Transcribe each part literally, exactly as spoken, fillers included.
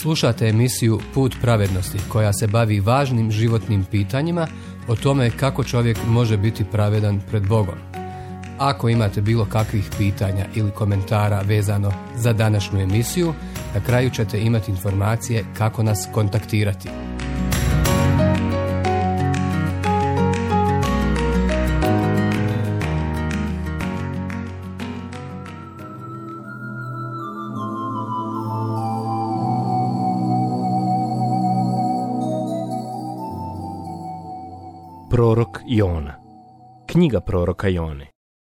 Slušate emisiju Put pravednosti koja se bavi važnim životnim pitanjima o tome kako čovjek može biti pravedan pred Bogom. Ako imate bilo kakvih pitanja ili komentara vezano za današnju emisiju, na kraju ćete imati informacije kako nas kontaktirati. Prorok Jona. Knjiga proroka Jone.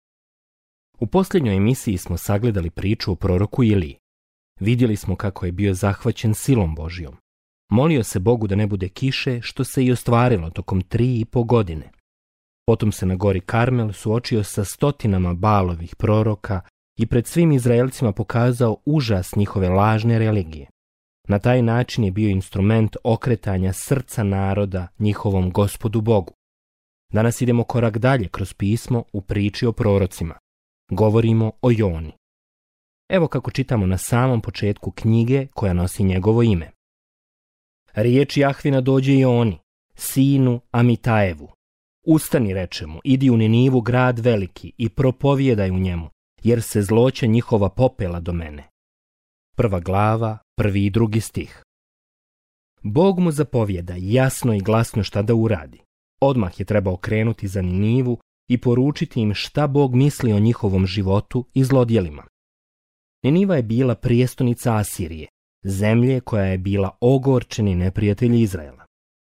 U posljednjoj emisiji smo sagledali priču o proroku Iliji. Vidjeli smo kako je bio zahvaćen silom Božjom. Molio se Bogu da ne bude kiše, što se i ostvarilo tokom tri i po godine. Potom se na gori Karmel suočio sa stotinama Baalovih proroka i pred svim Izraelcima pokazao užas njihove lažne religije. Na taj način je bio instrument okretanja srca naroda njihovom Gospodu Bogu. Danas idemo korak dalje kroz pismo u priči o prorocima. Govorimo o Joni. Evo kako čitamo na samom početku knjige koja nosi njegovo ime. Riječ Jahvina dođe Joni, sinu Amitajevu. Ustani, reče mu, idi u Ninivu, grad veliki, i propovijedaj u njemu, jer se zloća njihova popela do mene. Prva glava, prvi i drugi stih. Bog mu zapovijeda jasno i glasno šta da uradi. Odmah je trebao krenuti za Ninivu i poručiti im šta Bog misli o njihovom životu i zlodjelima. Niniva je bila prijestolnica Asirije, zemlje koja je bila ogorčeni neprijatelj Izraela.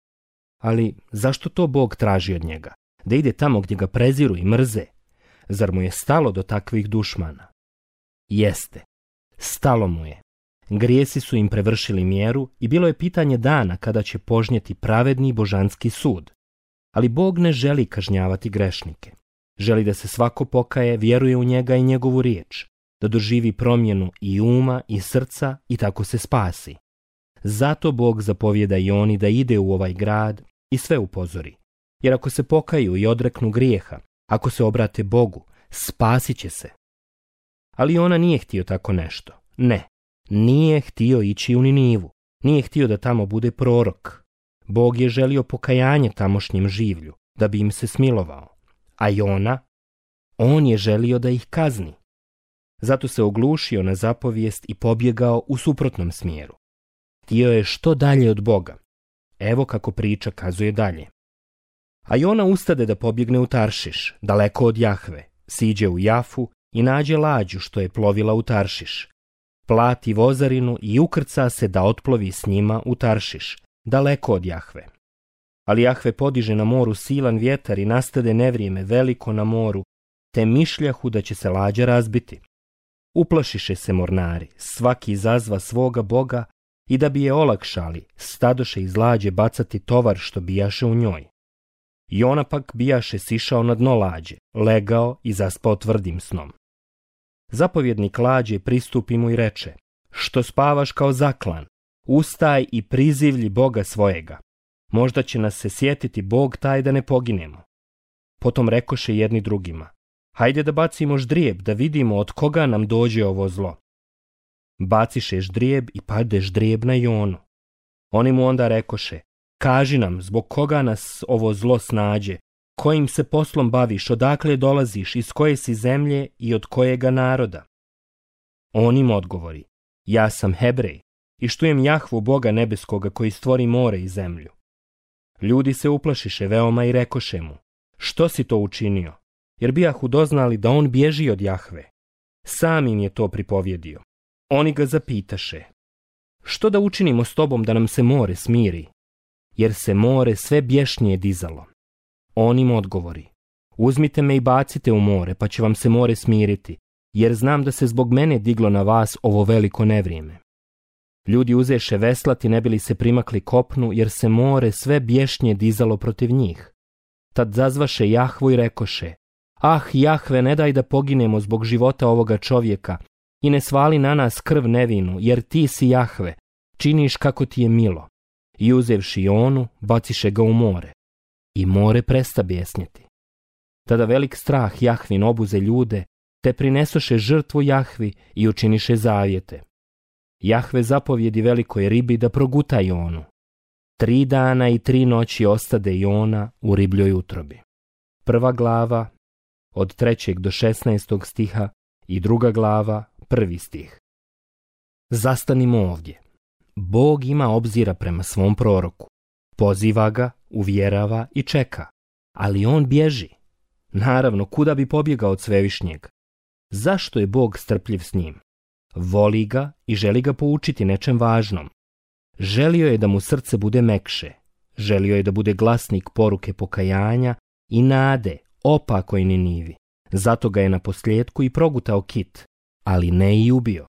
Ali zašto to Bog traži od njega? Da ide tamo gdje ga preziru i mrze? Zar mu je stalo do takvih dušmana? Jeste, stalo mu je. Grijesi su im prevršili mjeru i bilo je pitanje dana kada će požnjeti pravedni božanski sud. Ali Bog ne želi kažnjavati grešnike. Želi da se svako pokaje, vjeruje u njega i njegovu riječ, da doživi promjenu i uma i srca i tako se spasi. Zato Bog zapovijeda Joni da ide u ovaj grad i sve upozori. Jer ako se pokaju i odreknu grijeha, ako se obrate Bogu, spasit će se. Ali ona nije htio tako nešto. Ne, nije htio ići u Ninivu. Nije htio da tamo bude prorok. Bog je želio pokajanje tamošnjem življu, da bi im se smilovao. A Jona, on je želio da ih kazni. Zato se oglušio na zapovijest i pobjegao u suprotnom smjeru. Htio je što dalje od Boga. Evo kako priča kazuje dalje. A Jona ustade da pobjegne u Taršiš, daleko od Jahve, siđe u Jafu i nađe lađu što je plovila u Taršiš. Plati vozarinu i ukrca se da otplovi s njima u Taršiš, daleko od Jahve. Ali Jahve podiže na moru silan vjetar i nastade nevrijeme veliko na moru, te mišljahu da će se lađa razbiti. Uplašiše se mornari, svaki izazva svoga Boga i da bi je olakšali, stadoše iz lađe bacati tovar što bijaše u njoj. Jona pak bijaše sišao na dno lađe, legao i zaspao tvrdim snom. Zapovjednik lađe pristupi mu i reče, što spavaš kao zaklan, ustaj i prizivlji Boga svojega. Možda će nas se sjetiti Bog taj da ne poginemo. Potom rekoše jedni drugima, hajde da bacimo ždrijeb da vidimo od koga nam dođe ovo zlo. Baciše ždrijeb i pade ždrijeb na Jonu. Oni mu onda rekoše, kaži nam zbog koga nas ovo zlo snađe, kojim se poslom baviš, odakle dolaziš, iz koje si zemlje i od kojega naroda. On im odgovori, ja sam Hebrej i štujem Jahvu Boga nebeskoga koji stvori more i zemlju. Ljudi se uplašiše veoma i rekoše mu, što si to učinio? Jer bijahu doznali da on bježi od Jahve. Sam im je to pripovjedio. Oni ga zapitaše, što da učinimo s tobom da nam se more smiri? Jer se more sve bješnije dizalo. On im odgovori, uzmite me i bacite u more, pa će vam se more smiriti, jer znam da se zbog mene diglo na vas ovo veliko nevrijeme. Ljudi uzeše veslati ne bili se primakli kopnu, jer se more sve bješnje dizalo protiv njih. Tad zazvaše Jahvu i rekoše, ah, Jahve, ne daj da poginemo zbog života ovoga čovjeka i ne svali na nas krv nevinu, jer ti si Jahve, činiš kako ti je milo. I uzevši Jonu, baciše ga u more. I more presta bjesnjeti. Tada velik strah Jahvin obuze ljude, te prinesoše žrtvu Jahvi i učiniše zavjete. Jahve zapovjedi velikoj ribi da proguta Jonu. Tri dana i tri noći ostade Jona u ribljoj utrobi. Prva glava, od trećeg do šesnaestog stiha, i druga glava, prvi stih. Zastanimo ovdje. Bog ima obzira prema svom proroku. Poziva ga, uvjerava i čeka. Ali on bježi. Naravno, kuda bi pobjegao od Svevišnjeg? Zašto je Bog strpljiv s njim? Voli ga i želi ga poučiti nečem važnom. Želio je da mu srce bude mekše. Želio je da bude glasnik poruke pokajanja i nade opakoj Ninivi. Zato ga je na posljedku i progutao kit, ali ne i ubio.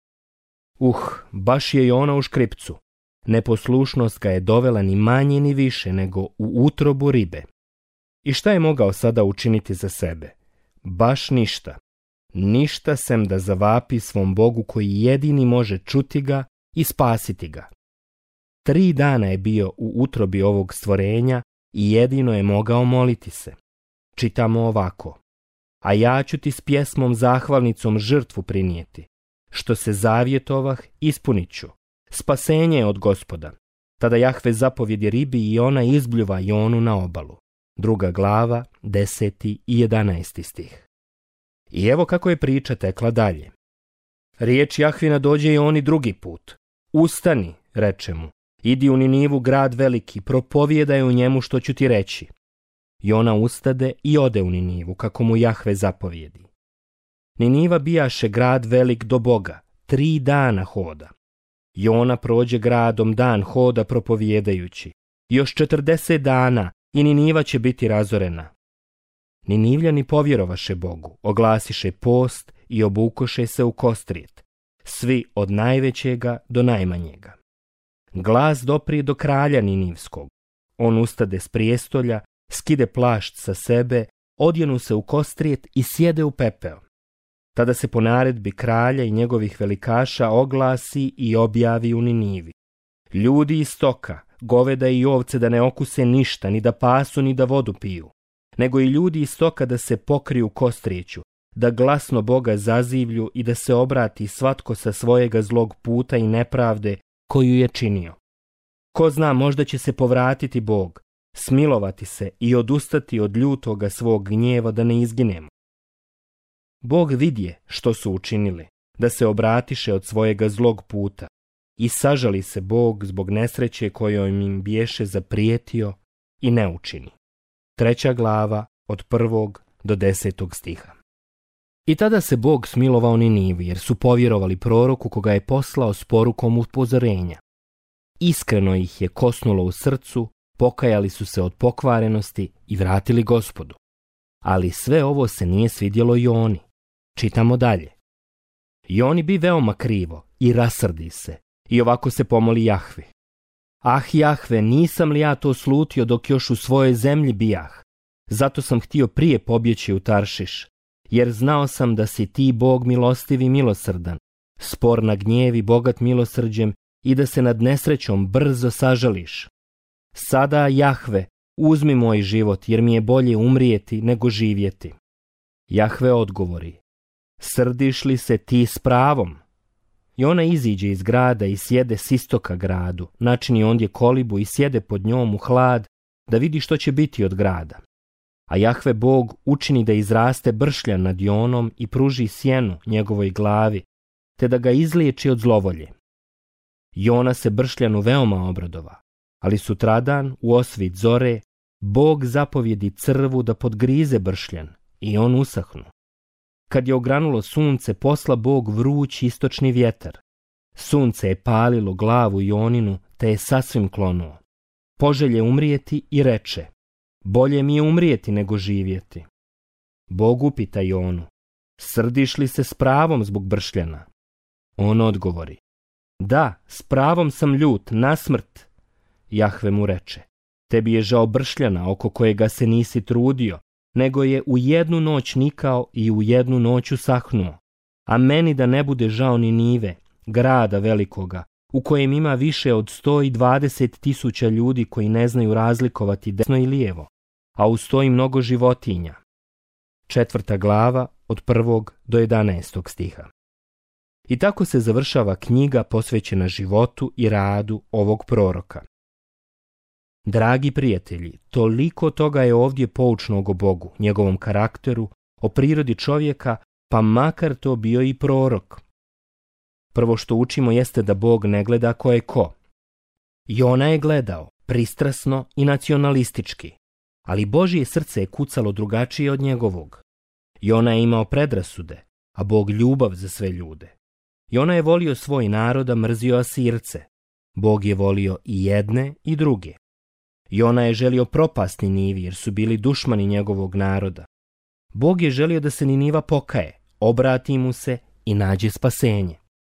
Uh, baš je Jona u škripcu. Neposlušnost ga je dovela ni manje ni više nego u utrobu ribe. I šta je mogao sada učiniti za sebe? Baš ništa. Ništa sem da zavapi svom Bogu koji jedini može čuti ga i spasiti ga. Tri dana je bio u utrobi ovog stvorenja i jedino je mogao moliti se. Čitamo ovako. A ja ću ti s pjesmom zahvalnicom žrtvu prinijeti. Što se zavjetovah, ispunit ću. Spasenje je od Gospoda. Tada Jahve zapovjedi ribi i ona izbljuva Jonu na obalu. Druga glava, deseti i jedanaesti stih. I evo kako je priča tekla dalje. Riječ Jahvina dođe i oni drugi put. Ustani, reče mu, idi u Ninivu, grad veliki, propovijedaj u njemu što ću ti reći. Jona ustade i ode u Ninivu, kako mu Jahve zapovjedi. Niniva bijaše grad velik do Boga, tri dana hoda. Jona prođe gradom dan hoda propovijedajući. Još četrdeset dana i Niniva će biti razorena. Ninivljani povjerovaše Bogu, oglasiše post i obukoše se u kostrijet, svi od najvećega do najmanjega. Glas doprije do kralja Ninivskog. On ustade s prijestolja, skide plašt sa sebe, odjenu se u kostrijet i sjede u pepeo. Tada se po naredbi kralja i njegovih velikaša oglasi i objavi u Ninivi. Ljudi iz stoka, goveda i ovce da ne okuse ništa, ni da pasu, ni da vodu piju, nego i ljudi iz stoka da se pokriju kostrijeću, da glasno Boga zazivlju i da se obrati svatko sa svojega zlog puta i nepravde koju je činio. Ko zna, možda će se povratiti Bog, smilovati se i odustati od ljutoga svog gnjeva da ne izginemo. Bog vidje što su učinili, da se obratiše od svojega zlog puta, i sažali se Bog zbog nesreće kojom im biješe zaprijetio i ne učini. Treća glava od prvog do desetog stiha. I tada se Bog smilovao Ninivi, jer su povjerovali proroku koga je poslao s porukom upozorenja. Iskreno ih je kosnulo u srcu, pokajali su se od pokvarenosti i vratili Gospodu. Ali sve ovo se nije svidjelo Joni. Čitamo dalje. Joni bi veoma krivo i rasrdi se, i ovako se pomoli Jahvi. Ah, Jahve, nisam li ja to slutio dok još u svojoj zemlji bijah? Zato sam htio prije pobjeći u Taršiš, jer znao sam da si ti Bog milostiv i milosrdan, spor na gnjev i bogat milosrđem i da se nad nesrećom brzo sažališ. Sada, Jahve, uzmi moj život, jer mi je bolje umrijeti nego živjeti. Jahve odgovori, srdiš li se ti s pravom? I ona iziđe iz grada i sjede s istoka gradu, načini ondje kolibu i sjede pod njom u hlad, da vidi što će biti od grada. A Jahve Bog učini da izraste bršljan nad Jonom i pruži sjenu njegovoj glavi, te da ga izliječi od zlovolje. Jona se bršljanu veoma obradova, ali sutradan, u osvit zore, Bog zapovjedi crvu da podgrize bršljan i on usahnu. Kad je ogranulo sunce, posla Bog vruć istočni vjetar. Sunce je palilo glavu Joninu, te je sasvim klonuo. Poželje umrijeti i reče, bolje mi je umrijeti nego živjeti. Bog upita Jonu, srdiš li se s pravom zbog bršljana? On odgovori, da, s pravom sam ljut, na smrt. Jahve mu reče, tebi je žao bršljana oko kojega se nisi trudio, nego je u jednu noć nikao i u jednu noć usahnuo. A meni da ne bude žao ni Nive, grada velikoga, u kojem ima više od sto dvadeset tisuća ljudi koji ne znaju razlikovati desno i lijevo, a uz to i mnogo životinja. Četvrta glava od prvog do jedanaestog stiha. I tako se završava knjiga posvećena životu i radu ovog proroka. Dragi prijatelji, toliko toga je ovdje poučnog o Bogu, njegovom karakteru, o prirodi čovjeka, pa makar to bio i prorok. Prvo što učimo jeste da Bog ne gleda ko je ko. Jona je gledao, pristrasno i nacionalistički, ali Božje srce je kucalo drugačije od njegovog. Jona je imao predrasude, a Bog ljubav za sve ljude. Jona je volio svoj narod, a mrzio Asirce. Bog je volio i jedne i druge. Jona je želio propast Ninivi jer su bili dušmani njegovog naroda. Bog je želio da se Niniva pokaje, obrati mu se i nađe spasenje.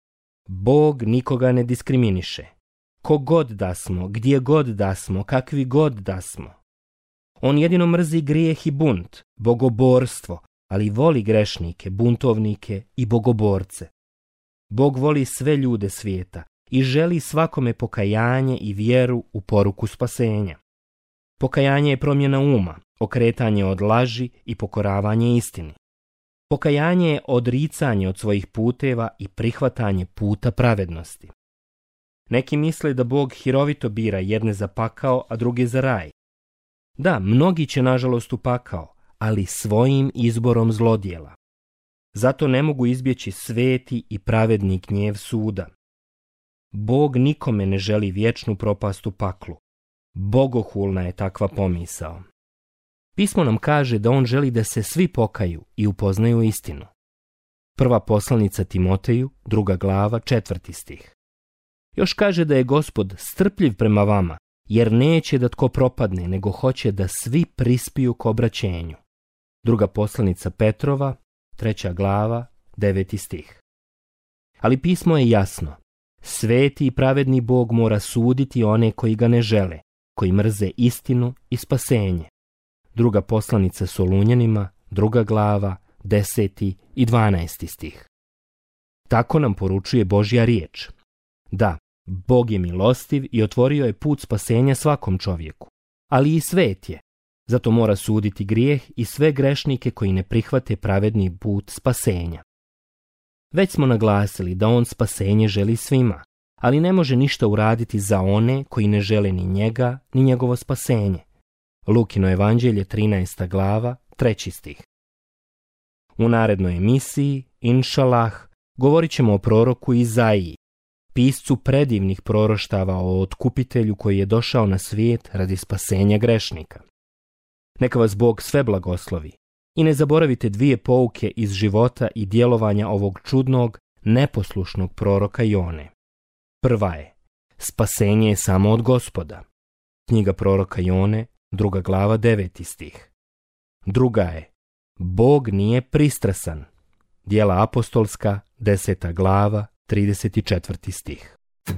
Bog nikoga ne diskriminiše. Ko god da smo, gdje god da smo, kakvi god da smo. On jedino mrzi grijeh i bunt, bogoborstvo, ali voli grešnike, buntovnike i bogoborce. Bog voli sve ljude svijeta i želi svakome pokajanje i vjeru u poruku spasenja. Pokajanje je promjena uma, okretanje od laži i pokoravanje istini. Pokajanje je odricanje od svojih puteva i prihvatanje puta pravednosti. Neki misle da Bog hirovito bira jedne za pakao, a druge za raj. Da, mnogi će nažalost u pakao, ali svojim izborom zlodjela. Zato ne mogu izbjeći sveti i pravedni gnjev suda. Bog nikome ne želi vječnu propast u paklu. Bogohulna je takva pomisao. Pismo nam kaže da on želi da se svi pokaju i upoznaju istinu. Prva poslanica Timoteju, druga glava, četvrti stih. Još kaže da je Gospod strpljiv prema vama, jer neće da tko propadne, nego hoće da svi prispiju k obraćenju. Druga poslanica Petrova, treća glava, deveti stih. Ali pismo je jasno. Sveti i pravedni Bog mora suditi one koji ga ne žele, koji mrze istinu i spasenje. Druga poslanica Solunjanima, druga glava, deseti i dvanaesti stih. Tako nam poručuje Božja riječ. Da, Bog je milostiv i otvorio je put spasenja svakom čovjeku, ali i svet je. Zato mora suditi grijeh i sve grešnike koji ne prihvate pravedni put spasenja. Već smo naglasili da on spasenje želi svima, ali ne može ništa uraditi za one koji ne žele ni njega, ni njegovo spasenje. Lukino evanđelje, trinaesta glava, treći stih. U narednoj emisiji, inšalah, govorit ćemo o proroku Izaiji, piscu predivnih proroštava o otkupitelju koji je došao na svijet radi spasenja grešnika. Neka vas Bog sve blagoslovi i ne zaboravite dvije pouke iz života i djelovanja ovog čudnog, neposlušnog proroka Jone. Prva je, spasenje je samo od Gospoda. Knjiga proroka Jone, druga glava, deveti stih. Druga je, Bog nije pristrasan. Djela apostolska, deseta glava, trideset četvrti stih.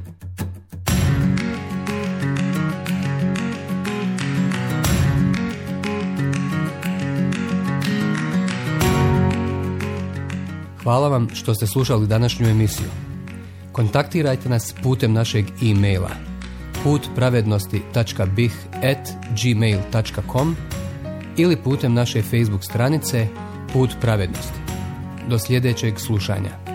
Hvala vam što ste slušali današnju emisiju. Kontaktirajte nas putem našeg e-maila put pravednosti tačka b i h at gmail tačka com ili putem naše Facebook stranice Put pravednosti. Do sljedećeg slušanja.